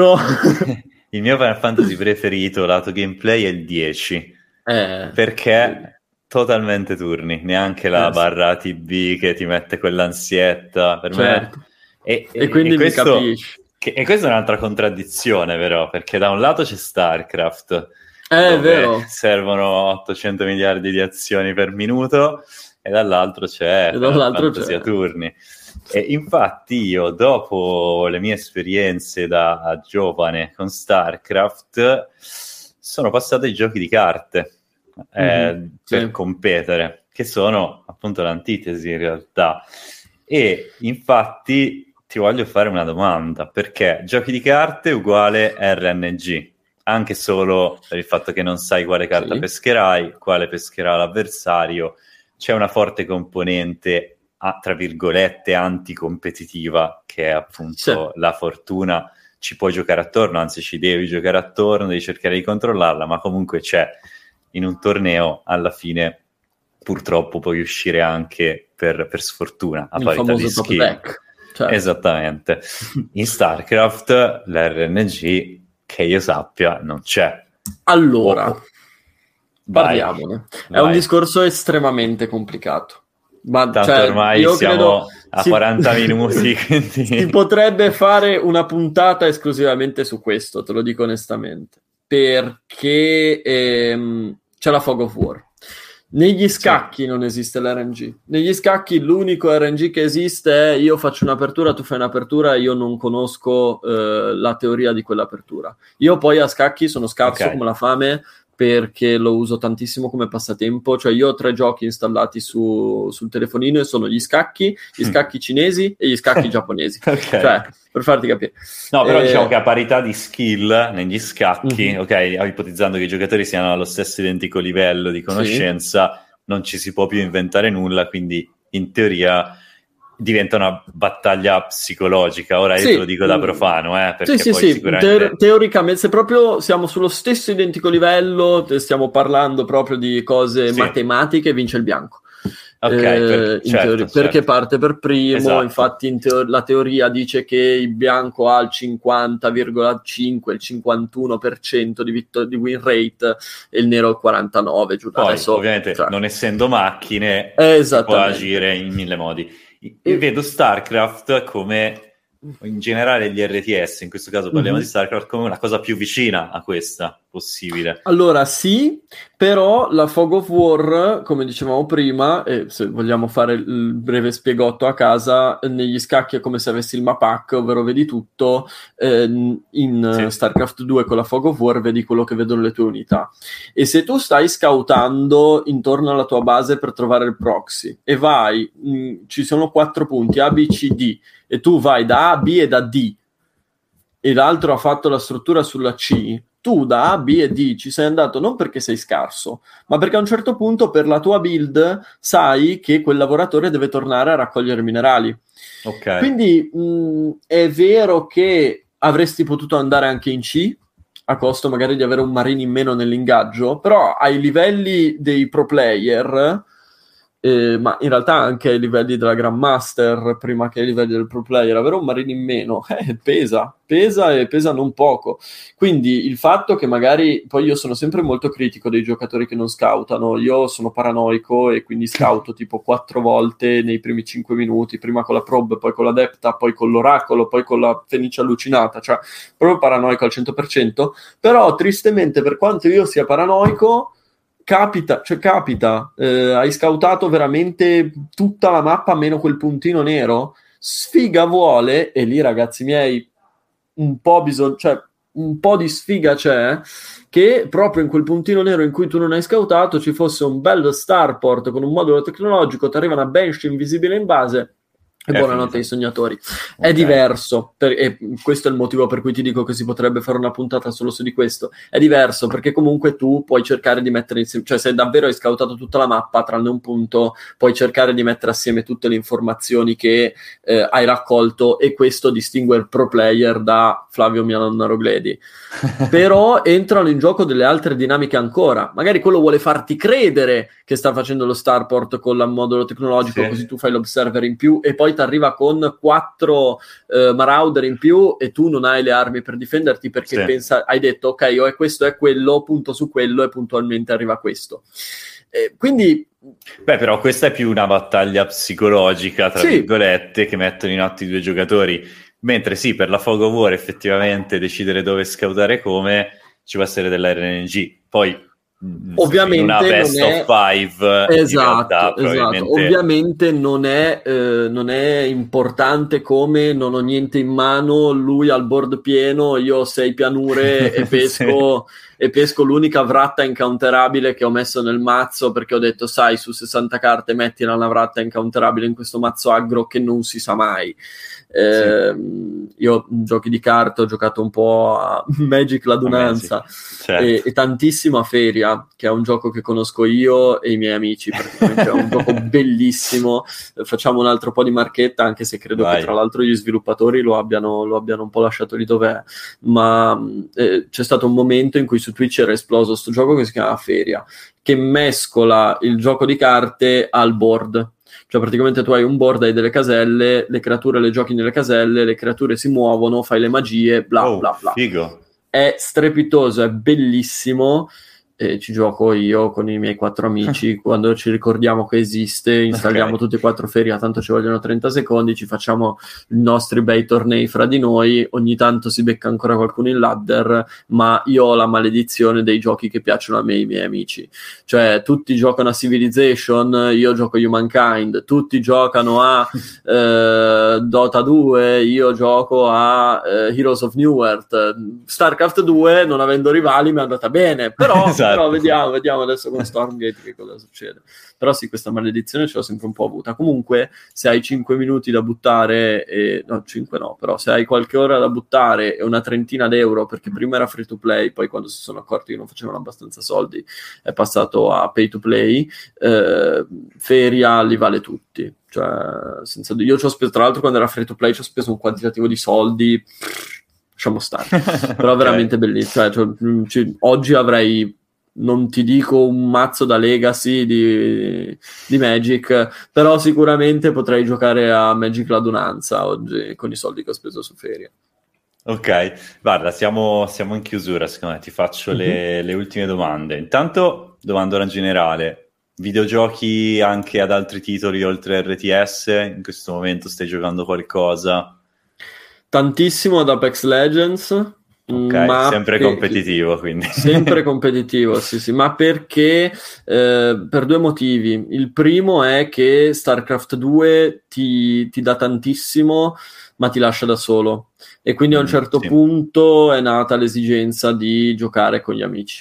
Il mio Final Fantasy preferito, lato gameplay, è il 10. Perché totalmente turni, neanche la barra TB che ti mette quell'ansietta. Per me. E quindi mi capisci. E questa è un'altra contraddizione, però, perché da un lato c'è StarCraft. È vero. Servono 800 miliardi di azioni per minuto e dall'altro c'è Fantasy a turni. E infatti io, dopo le mie esperienze da giovane con StarCraft, sono passato ai giochi di carte per competere, che sono appunto l'antitesi in realtà. E infatti ti voglio fare una domanda, perché giochi di carte uguale RNG, anche solo per il fatto che non sai quale carta pescherai, quale pescherà l'avversario. C'è una forte componente, tra virgolette, anticompetitiva, che è appunto la fortuna. Ci puoi giocare attorno, anzi ci devi giocare attorno, devi cercare di controllarla, ma comunque c'è. In un torneo, alla fine, purtroppo puoi uscire anche per sfortuna, a parità di skill. Esattamente. In StarCraft, l'RNG, che io sappia, non c'è. Allora, parliamone. È un discorso estremamente complicato. Ma tanto ormai siamo a 40 minuti. Quindi si potrebbe fare una puntata esclusivamente su questo, te lo dico onestamente. Perché c'è la Fog of War. Negli scacchi non esiste l'RNG. Negli scacchi l'unico RNG che esiste è io faccio un'apertura, tu fai un'apertura e io non conosco la teoria di quell'apertura. Io poi a scacchi sono scarso come la fame, perché lo uso tantissimo come passatempo. Cioè io ho 3 giochi installati sul telefonino e sono gli scacchi cinesi e gli scacchi giapponesi. Cioè, per farti capire. No, però diciamo che a parità di skill negli scacchi, ipotizzando che i giocatori siano allo stesso identico livello di conoscenza, non ci si può più inventare nulla, quindi in teoria diventa una battaglia psicologica. Ora io te lo dico da profano, perché poi sicuramente... teoricamente, se proprio siamo sullo stesso identico livello, stiamo parlando proprio di cose matematiche, vince il bianco. Perché parte per primo. Esatto. Infatti la teoria dice che il bianco ha il 50,5, il 51% di win rate e il nero il 49%. Giù. Poi adesso, ovviamente non essendo macchine può agire in 1000 modi. Vedo StarCraft come, in generale gli RTS, in questo caso parliamo di StarCraft, come una cosa più vicina a questa possibile. Allora sì, però la Fog of War, come dicevamo prima, e se vogliamo fare il breve spiegotto a casa, negli scacchi è come se avessi il map-pack, ovvero vedi tutto. StarCraft 2 con la Fog of War vedi quello che vedono le tue unità, e se tu stai scoutando intorno alla tua base per trovare il proxy e vai, ci sono 4 punti A, B, C, D, e tu vai da A, B e da D, e l'altro ha fatto la struttura sulla C, tu da A, B e D ci sei andato non perché sei scarso, ma perché a un certo punto per la tua build sai che quel lavoratore deve tornare a raccogliere minerali. Quindi è vero che avresti potuto andare anche in C, a costo magari di avere un marine in meno nell'ingaggio, però ai livelli dei pro player... ma in realtà anche ai livelli della Grandmaster, prima che ai livelli del pro player, avere un marine in meno pesa e pesa non poco. Quindi il fatto che magari, poi io sono sempre molto critico dei giocatori che non scoutano, io sono paranoico e quindi scouto tipo 4 volte nei primi 5 minuti, prima con la probe, poi con l'adepta, poi con l'oracolo, poi con la fenice allucinata, cioè proprio paranoico al 100%. Però tristemente, per quanto io sia paranoico, capita, hai scoutato veramente tutta la mappa meno quel puntino nero, sfiga vuole, e lì ragazzi miei un po' di sfiga c'è, che proprio in quel puntino nero in cui tu non hai scoutato ci fosse un bello starport con un modulo tecnologico, ti arriva una bench invisibile in base e buonanotte ai sognatori. È diverso, e questo è il motivo per cui ti dico che si potrebbe fare una puntata solo su di questo. È diverso perché comunque tu puoi cercare di mettere insieme, cioè se davvero hai scoutato tutta la mappa tranne un punto, puoi cercare di mettere assieme tutte le informazioni che hai raccolto, e questo distingue il pro player da Flavio Milanaro-Gledi. Però entrano in gioco delle altre dinamiche ancora. Magari quello vuole farti credere che sta facendo lo starport con il modulo tecnologico, così tu fai l'observer in più e poi ti arriva con 4 marauder in più e tu non hai le armi per difenderti perché hai detto ok, o è questo o è quello, punto su quello e puntualmente arriva questo. Quindi però questa è più una battaglia psicologica tra virgolette che mettono in atto i due giocatori, mentre per la Fog of War effettivamente decidere dove scoutare come ci può essere dell'RNG. Poi ovviamente una best of 5 esatto. Ovviamente non è importante come non ho niente in mano, lui ha il board pieno, io ho 6 pianure e pesco e pesco l'unica vratta incounterabile che ho messo nel mazzo, perché ho detto sai, su 60 carte mettila una vratta incounterabile in questo mazzo aggro che non si sa mai. Io giochi di carte ho giocato un po' a Magic l'adunanza e tantissimo a Feria, che è un gioco che conosco io e i miei amici, praticamente è un gioco bellissimo. Facciamo un altro po' di marchetta, anche se credo che tra l'altro gli sviluppatori lo abbiano un po' lasciato lì dov'è, ma c'è stato un momento in cui su Twitch era esploso sto gioco che si chiama Feria, che mescola il gioco di carte al board. Cioè praticamente tu hai un board, hai delle caselle, le creature le giochi nelle caselle, le creature si muovono, fai le magie, bla bla bla. Figo. È strepitoso, è bellissimo, e ci gioco io con i miei 4 amici. Quando ci ricordiamo che esiste, installiamo tutti e 4 Feria, tanto ci vogliono 30 secondi, ci facciamo i nostri bei tornei fra di noi, ogni tanto si becca ancora qualcuno in ladder, ma io ho la maledizione dei giochi che piacciono a me e ai miei amici, cioè tutti giocano a Civilization, io gioco Humankind, tutti giocano a Dota 2, io gioco a Heroes of New Earth. StarCraft 2, non avendo rivali, mi è andata bene, però, però vediamo adesso con Stormgate che cosa succede. Però sì, questa maledizione ce l'ho sempre un po' avuta. Comunque, se hai 5 minuti da buttare, no, 5 no, però se hai qualche ora da buttare e una trentina d'euro, perché prima era free to play, poi quando si sono accorti che non facevano abbastanza soldi è passato a pay to play, Feria li vale tutti. Cioè, io ci ho speso, tra l'altro quando era free to play ci ho speso un quantitativo di soldi, lasciamo stare, però veramente bellissimo. Cioè, oggi avrei, non ti dico un mazzo da Legacy di Magic, però sicuramente potrei giocare a Magic l'adunanza oggi con i soldi che ho speso su Feria. Ok, guarda, siamo in chiusura, secondo me, ti faccio le ultime domande. Intanto, domanda generale. Videogiochi anche ad altri titoli oltre RTS? In questo momento stai giocando qualcosa? Tantissimo ad Apex Legends. Ok, sempre competitivo, quindi. Sempre competitivo, sì, ma perché per 2 motivi. Il primo è che StarCraft 2 ti dà tantissimo, ma ti lascia da solo. E quindi a un certo punto è nata l'esigenza di giocare con gli amici.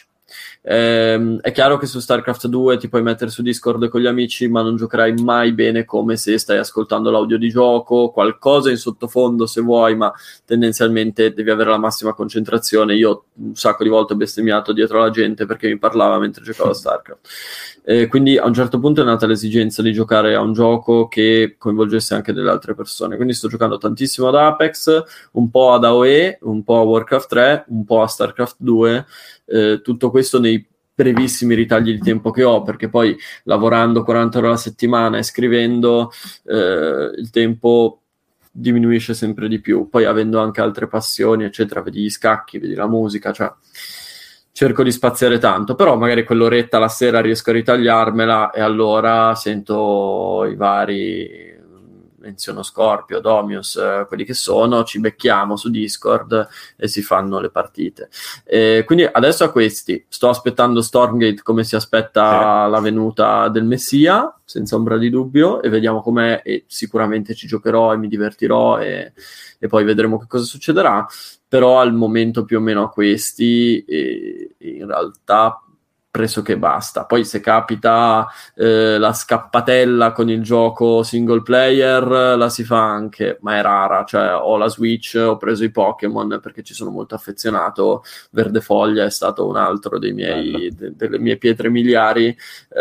È chiaro che su StarCraft 2 ti puoi mettere su Discord con gli amici, ma non giocherai mai bene come se stai ascoltando l'audio di gioco, qualcosa in sottofondo se vuoi, ma tendenzialmente devi avere la massima concentrazione. Io un sacco di volte ho bestemmiato dietro la gente perché mi parlava mentre giocavo a StarCraft. Quindi a un certo punto è nata l'esigenza di giocare a un gioco che coinvolgesse anche delle altre persone, quindi sto giocando tantissimo ad Apex, un po' ad AOE, un po' a Warcraft 3, un po' a StarCraft 2, tutto questo nei brevissimi ritagli di tempo che ho, perché poi lavorando 40 ore alla settimana e scrivendo il tempo diminuisce sempre di più, poi avendo anche altre passioni eccetera, vedi gli scacchi, vedi la musica, cioè cerco di spaziare tanto, però magari quell'oretta la sera riesco a ritagliarmela e allora sento i vari, menziono Scorpio, Domius, quelli che sono, ci becchiamo su Discord e si fanno le partite. Quindi adesso a questi, sto aspettando Stormgate come si aspetta la venuta del Messia, senza ombra di dubbio, e vediamo com'è, e sicuramente ci giocherò e mi divertirò e poi vedremo che cosa succederà. Però al momento più o meno a questi in realtà pressoché basta. Poi se capita la scappatella con il gioco single player la si fa anche, ma è rara, cioè ho la Switch, ho preso i Pokémon perché ci sono molto affezionato, Verde Foglia è stato un altro dei miei delle mie pietre miliari,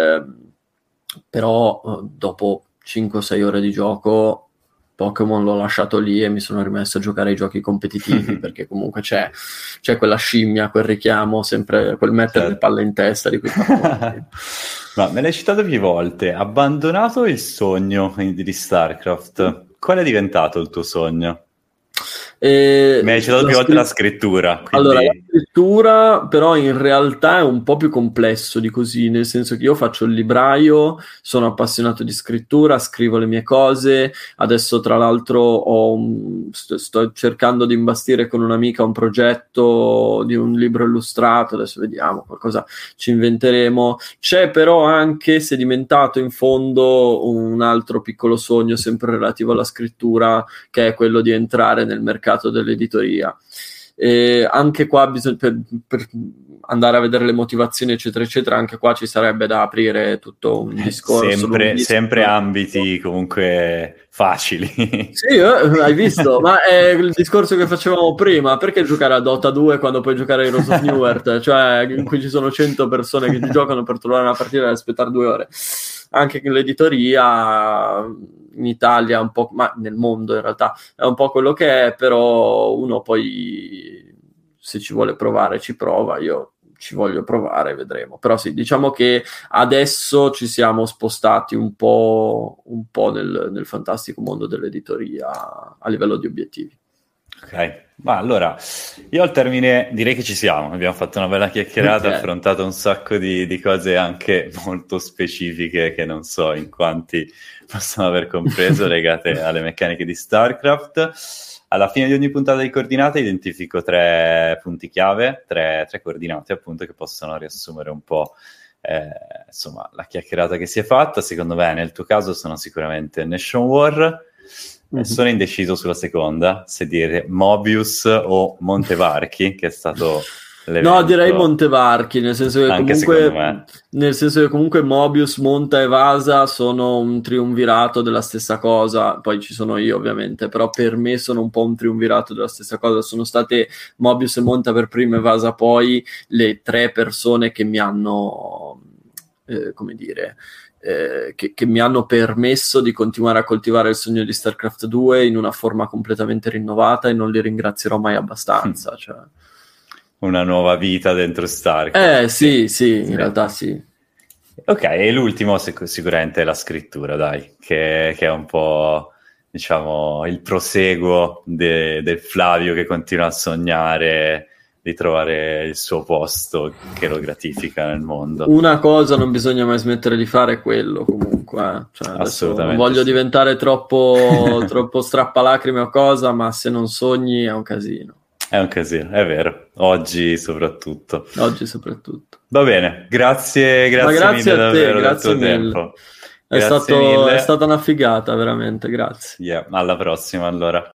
però dopo 5-6 ore di gioco Pokémon l'ho lasciato lì e mi sono rimesso a giocare ai giochi competitivi perché comunque c'è quella scimmia, quel richiamo, sempre quel mettere le palle in testa di cui parlo. Ma me l'hai citato più volte, abbandonato il sogno di StarCraft, qual è diventato il tuo sogno? Mi hai citato più volte la scrittura. Quindi... Allora, la scrittura però in realtà è un po' più complesso di così, nel senso che io faccio il libraio, sono appassionato di scrittura, scrivo le mie cose, adesso tra l'altro sto cercando di imbastire con un'amica un progetto di un libro illustrato, adesso vediamo, qualcosa ci inventeremo. C'è però anche sedimentato in fondo un altro piccolo sogno sempre relativo alla scrittura, che è quello di entrare nel mercato dell'editoria. Anche qua per andare a vedere le motivazioni eccetera eccetera, anche qua ci sarebbe da aprire tutto un discorso sempre ambiti comunque facili. Sì, hai visto, ma è il discorso che facevamo prima, perché giocare a Dota 2 quando puoi giocare a Heroes of New Earth, cioè in cui ci sono 100 persone che ti giocano per trovare una partita e aspettare 2 ore. Anche l'editoria in Italia un po', ma nel mondo in realtà è un po' quello che è, però uno poi se ci vuole provare ci prova, io ci voglio provare, vedremo. Però sì, diciamo che adesso ci siamo spostati un po' nel fantastico mondo dell'editoria a livello di obiettivi. Ok, ma allora io al termine direi che ci siamo, abbiamo fatto una bella chiacchierata, affrontato un sacco di cose anche molto specifiche che non so in quanti possono aver compreso legate alle meccaniche di StarCraft. Alla fine di ogni puntata di coordinate identifico 3 punti chiave, 3 coordinate appunto che possono riassumere un po' insomma la chiacchierata che si è fatta. Secondo me nel tuo caso sono sicuramente Nation War. Sono indeciso sulla seconda, se dire Mobius o Montevarchi, che è stato l'evento. No, direi Montevarchi, nel senso che comunque Mobius, Monta e Vasa sono un triumvirato della stessa cosa, poi ci sono io ovviamente, però per me sono un po' un triumvirato della stessa cosa, sono state Mobius e Monta per prima e Vasa poi le 3 persone che mi hanno, come dire... che mi hanno permesso di continuare a coltivare il sogno di StarCraft 2 in una forma completamente rinnovata, e non li ringrazierò mai abbastanza. Cioè. Una nuova vita dentro StarCraft. Sì, in realtà sì. Ok, e l'ultimo sicuramente è la scrittura, dai, che è un po', diciamo, il proseguo del Flavio che continua a sognare di trovare il suo posto che lo gratifica nel mondo. Una cosa non bisogna mai smettere di fare è quello, comunque. Cioè, assolutamente. Non voglio diventare troppo strappalacrime o cosa, ma se non sogni è un casino. È un casino, è vero. Oggi soprattutto. Va bene, grazie mille a te, davvero grazie del tuo tempo. È stata una figata, veramente, grazie. Alla prossima allora.